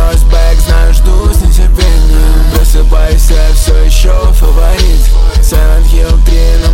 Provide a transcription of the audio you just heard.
Нос бэк, знаю, жду с нетерпением. Просыпайся, все еще фаворит. Silent Hill 3 на